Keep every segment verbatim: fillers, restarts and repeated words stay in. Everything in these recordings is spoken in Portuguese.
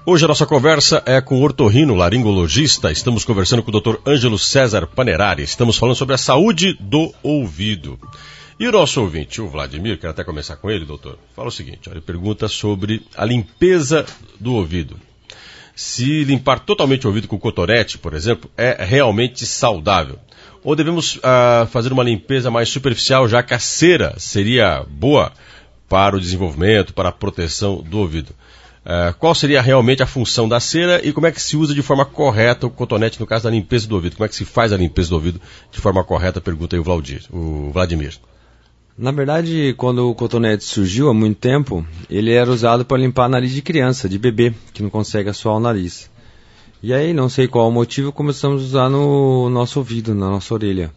Hoje a nossa conversa é com o otorrinolaringologista. Estamos conversando com o doutor Ângelo César Panerari. Estamos falando sobre a saúde do ouvido. E o nosso ouvinte, o Vladimir, quero até começar com ele, doutor, fala o seguinte, ó, ele pergunta sobre a limpeza do ouvido. Se limpar totalmente o ouvido com cotonete, por exemplo, é realmente saudável? Ou devemos uh, fazer uma limpeza mais superficial, já que a cera seria boa para o desenvolvimento, para a proteção do ouvido? Uh, qual seria realmente a função da cera e como é que se usa de forma correta o cotonete no caso da limpeza do ouvido? Como é que se faz a limpeza do ouvido de forma correta? Pergunta aí o, Vlaudir, o Vladimir. Na verdade, quando o cotonete surgiu há muito tempo, ele era usado para limpar nariz de criança, de bebê, que não consegue assoar o nariz. E aí, não sei qual o motivo, começamos a usar no nosso ouvido, na nossa orelha.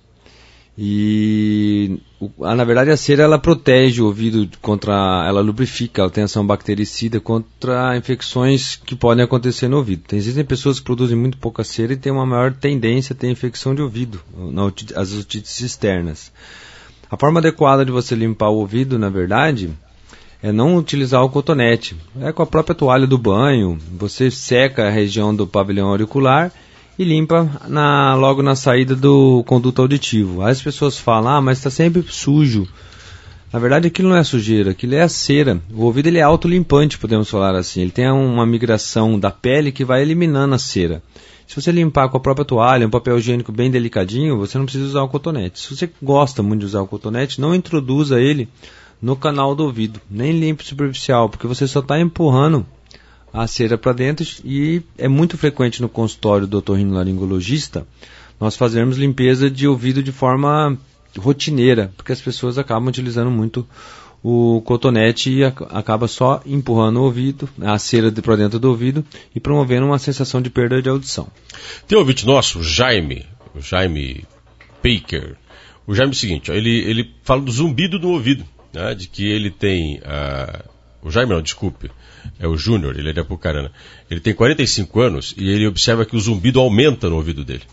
E, na verdade, a cera ela protege o ouvido contra, ela lubrifica, ela tem ação bactericida contra infecções que podem acontecer no ouvido. Tem, existem pessoas que produzem muito pouca cera e têm uma maior tendência a ter infecção de ouvido, as otites externas. A forma adequada de você limpar o ouvido, na verdade, é não utilizar o cotonete. É com a própria toalha do banho, você seca a região do pavilhão auricular e limpa na, logo na saída do conduto auditivo. Aí as pessoas falam, ah, mas está sempre sujo. Na verdade, aquilo não é sujeira, aquilo é a cera. O ouvido ele é autolimpante, podemos falar assim. Ele tem uma migração da pele que vai eliminando a cera. Se você limpar com a própria toalha, um papel higiênico bem delicadinho, você não precisa usar o cotonete. Se você gosta muito de usar o cotonete, não introduza ele no canal do ouvido, nem limpe superficial, porque você só está empurrando a cera para dentro e é muito frequente no consultório do otorrinolaringologista nós fazermos limpeza de ouvido de forma rotineira, porque as pessoas acabam utilizando muito o cotonete e acaba só empurrando o ouvido, a cera para dentro do ouvido e promovendo uma sensação de perda de audição. Tem um ouvinte nosso, o Jaime, o Jaime Baker. O Jaime é o seguinte, ó, ele, ele fala do zumbido do ouvido, né, de que ele tem... Uh, o Jaime não, desculpe, é o Júnior, ele é de Apucarana. Ele tem quarenta e cinco anos e ele observa que o zumbido aumenta no ouvido dele.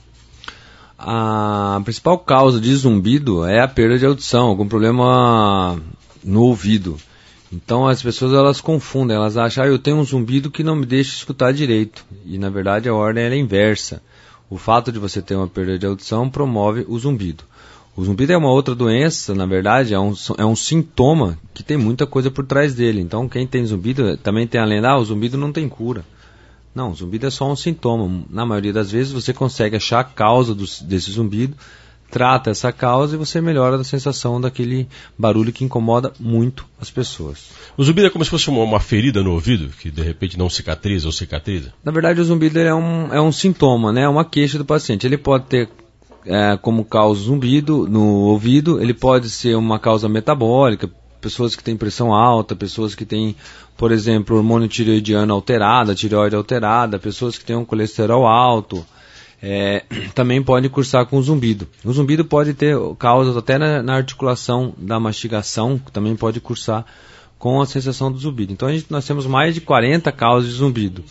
A principal causa de zumbido é a perda de audição, algum problema no ouvido. Então as pessoas elas confundem, elas acham, ah, eu tenho um zumbido que não me deixa escutar direito. E na verdade a ordem é inversa. O fato de você ter uma perda de audição promove o zumbido. O zumbido é uma outra doença, na verdade, é um, é um sintoma que tem muita coisa por trás dele. Então quem tem zumbido, também tem a lenda, ah, o zumbido não tem cura. Não, o zumbido é só um sintoma. Na maioria das vezes você consegue achar a causa do, desse zumbido, trata essa causa e você melhora a sensação daquele barulho que incomoda muito as pessoas. O zumbido é como se fosse uma, uma ferida no ouvido, que de repente não cicatriza ou cicatriza? Na verdade o zumbido é um, é um sintoma, né? É uma queixa do paciente. Ele pode ter É, como causa zumbido no ouvido, ele pode ser uma causa metabólica, pessoas que têm pressão alta, pessoas que têm, por exemplo, hormônio tireoidiano alterado, tireoide alterada, pessoas que têm um colesterol alto, é, também pode cursar com zumbido. O zumbido pode ter causas até na, na articulação da mastigação, que também pode cursar com a sensação do zumbido. Então a gente, nós temos mais de quarenta causas de zumbido.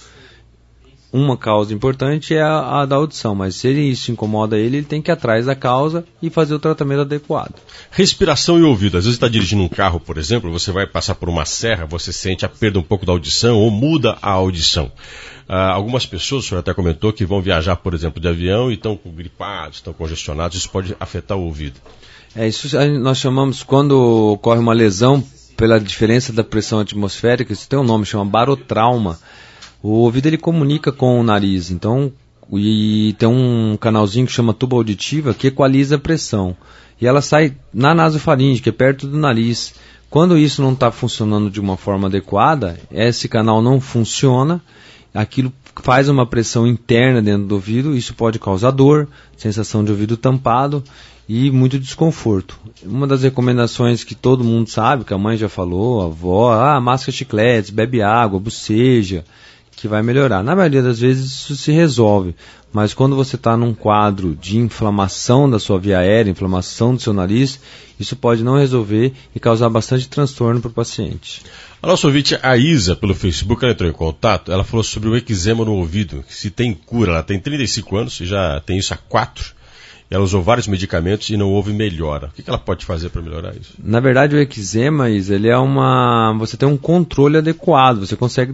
Uma causa importante é a, a da audição, mas se ele, isso incomoda ele, ele tem que ir atrás da causa e fazer o tratamento adequado. Respiração e ouvido. Às vezes está dirigindo um carro, por exemplo, você vai passar por uma serra, você sente a perda um pouco da audição ou muda a audição. Ah, algumas pessoas, o senhor até comentou, que vão viajar, por exemplo, de avião e estão gripados, estão congestionados, isso pode afetar o ouvido. É, isso nós chamamos, quando ocorre uma lesão pela diferença da pressão atmosférica, isso tem um nome, chama barotrauma. O ouvido ele comunica com o nariz, então, e tem um canalzinho que chama tuba auditiva que equaliza a pressão. E ela sai na nasofaringe, que é perto do nariz. Quando isso não está funcionando de uma forma adequada, esse canal não funciona, aquilo faz uma pressão interna dentro do ouvido, isso pode causar dor, sensação de ouvido tampado e muito desconforto. Uma das recomendações que todo mundo sabe, que a mãe já falou, a avó, ah, masca chicletes, bebe água, boceja, que vai melhorar. Na maioria das vezes isso se resolve, mas quando você está num quadro de inflamação da sua via aérea, inflamação do seu nariz, isso pode não resolver e causar bastante transtorno para o paciente. A nossa ouvinte, a Isa, pelo Facebook, ela entrou em contato, ela falou sobre o eczema no ouvido, que se tem cura. Ela tem trinta e cinco anos e já tem isso há quatro. Ela usou vários medicamentos e não houve melhora. O que ela pode fazer para melhorar isso? Na verdade, o eczema, Isa, ele é uma... você tem um controle adequado, você consegue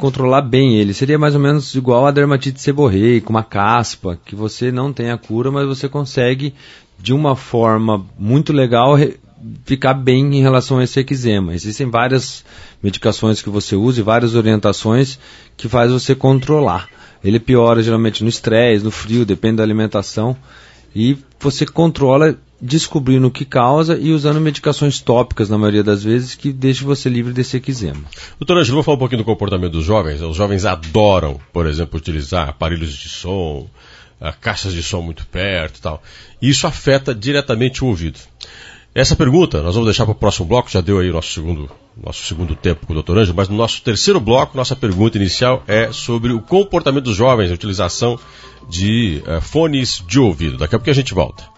controlar bem ele. Seria mais ou menos igual a dermatite seborreica, uma caspa, que você não tem a cura, mas você consegue, de uma forma muito legal, ficar bem em relação a esse eczema. Existem várias medicações que você usa e várias orientações que faz você controlar. Ele piora geralmente no estresse, no frio, depende da alimentação. E você controla descobrindo o que causa e usando medicações tópicas, na maioria das vezes, que deixam você livre desse eczema. Doutor Ângelo, vou falar um pouquinho do comportamento dos jovens. Os jovens adoram, por exemplo, utilizar aparelhos de som, caixas de som muito perto e tal. E isso afeta diretamente o ouvido. Essa pergunta nós vamos deixar para o próximo bloco, já deu aí o nosso segundo, nosso segundo tempo com o doutor Ângelo, mas no nosso terceiro bloco, nossa pergunta inicial é sobre o comportamento dos jovens, a utilização de uh, fones de ouvido. Daqui a pouco a gente volta.